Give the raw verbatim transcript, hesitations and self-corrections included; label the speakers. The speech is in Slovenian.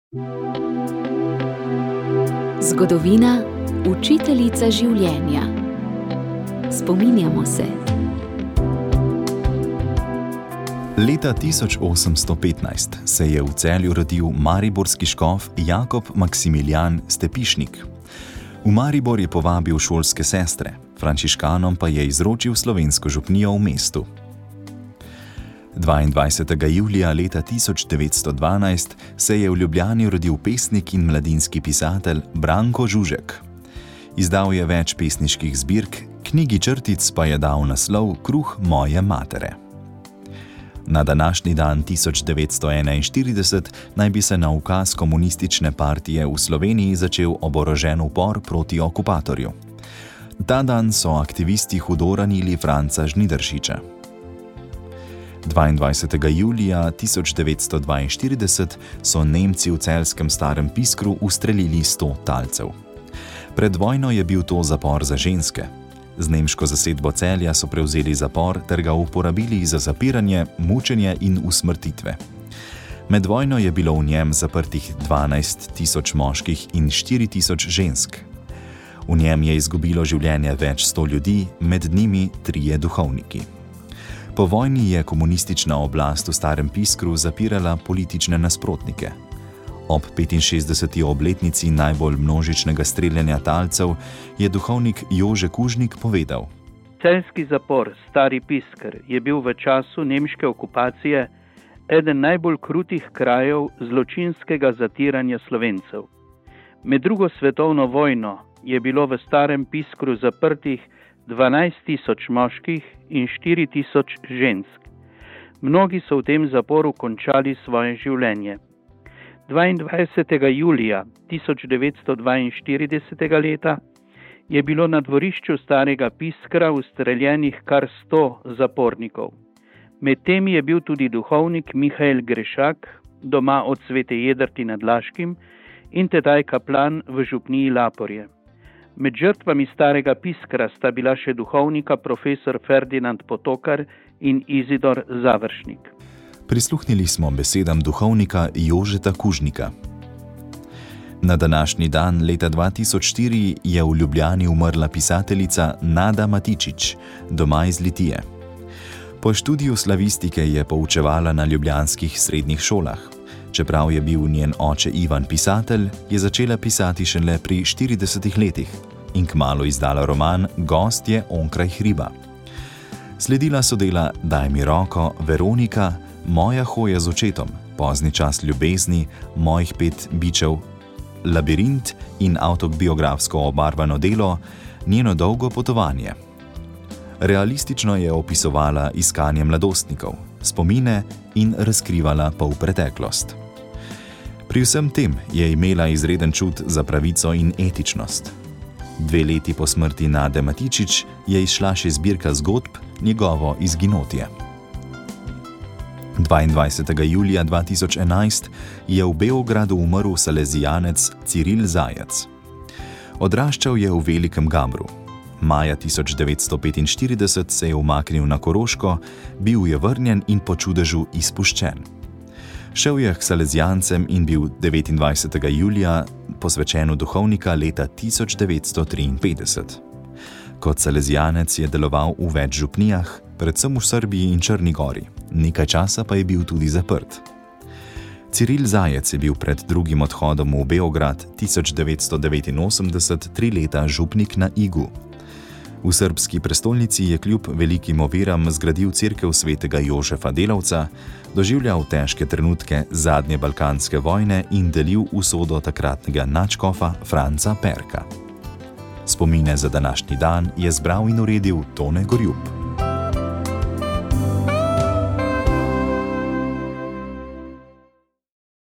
Speaker 1: Zgodovina, učiteljica življenja. Spominjamo se.
Speaker 2: Leta tisoč osemsto petnajst se je v Celju rodil mariborski škof Jakob Maksimilijan Stepišnik. V Maribor je povabil šolske sestre, frančiškanom pa je izročil slovensko župnijo v mestu. dvaindvajsetega julija leta tisoč devetsto dvanajst se je v Ljubljani rodil pesnik in mladinski pisatelj Branko Žužek. Izdal je več pesniških zbirk, knjigi črtic pa je dal naslov Kruh moje matere. Na današnji dan tisoč devetsto enainštirideset naj bi se na ukaz komunistične partije v Sloveniji začel oborožen upor proti okupatorju. Ta dan so aktivisti hudo ranili Franca Žnidaršiča. dvaindvajsetega julija tisoč devetsto dvainštirideset so Nemci v celjskem Starem Piskru ustrelili sto talcev. Pred vojno je bil to zapor za ženske. Z nemško zasedbo Celja so prevzeli zapor ter ga uporabili za zapiranje, mučenje in usmrtitve. Med vojno je bilo v njem zaprtih dvanajst tisoč moških in štiri tisoč žensk. V njem je izgubilo življenje več sto ljudi, med njimi trije duhovniki. Po vojni je komunistična oblast v Starem Piskru zapirala politične nasprotnike. Ob petinšestdeseti obletnici najbolj množičnega streljanja talcev je duhovnik Jože Kužnik povedal:
Speaker 3: Celjski zapor Stari Pisker je bil v času nemške okupacije eden najbolj krutih krajev zločinskega zatiranja Slovencev. Med drugo svetovno vojno je bilo v Starem Piskru zaprtih dvanajst tisoč moških in štiri tisoč žensk. Mnogi so v tem zaporu končali svoje življenje. dvaindvajsetega julija tisoč devetsto dvainštiridesetega leta je bilo na dvorišču Starega Piskra ustreljenih kar sto zapornikov. Med temi je bil tudi duhovnik Mihael Grešak, doma od Svete Jedrti nad Laškim in tedaj kaplan v župniji Laporje. Med žrtvami Starega Piskra sta bila še duhovnika profesor Ferdinand Potokar in Izidor Završnik.
Speaker 2: Prisluhnili smo besedam duhovnika Jožeta Kužnika. Na današnji dan leta dva tisoč štiri je v Ljubljani umrla pisateljica Nada Matičič, doma iz Litije. Po študiju slavistike je poučevala na ljubljanskih srednjih šolah. Čeprav je bil njen oče Ivan pisatelj, je začela pisati šele pri štiridesetih letih in kmalu izdala roman Gostje onkraj hriba. Sledila so dela Daj mi roko, Veronika, Moja hoja z očetom, Pozni čas ljubezni, Mojih pet bičev, Labirint in avtobiografsko obarvano delo Njeno dolgo potovanje. Realistično je opisovala iskanje mladostnikov, spomine in razkrivala polpreteklost. Pri vsem tem je imela izreden čut za pravico in etičnost. Dve leti po smrti Nade Matičič je izšla še zbirka zgodb Njegovo izginotje. dvaindvajsetega julija dva tisoč enajst je v Beogradu umrl salezijanec Ciril Zajec. Odraščal je v Velikem Gabru. Maja tisoč devetsto petinštirideset se je umaknil na Koroško, bil je vrnjen in po čudežu izpuščen. Šel je k salezijancem in bil devetindvajsetega julija posvečen v duhovnika leta tisoč devetsto triinpetdeset. Kot salezijanec je deloval v več župnijah, predvsem v Srbiji in Črni gori, nekaj časa pa je bil tudi zaprt. Ciril Zajec je bil pred drugim odhodom v Beograd tisoč devetsto devetinosemdeset tri leta župnik na Igu. V srbski prestolnici je kljub velikim oviram zgradil cerkev svetega Jožefa Delavca, doživljal težke trenutke zadnje balkanske vojne in delil usodo takratnega nadškofa Franca Perka. Spomine za današnji dan je zbral in uredil Tone Gorjup.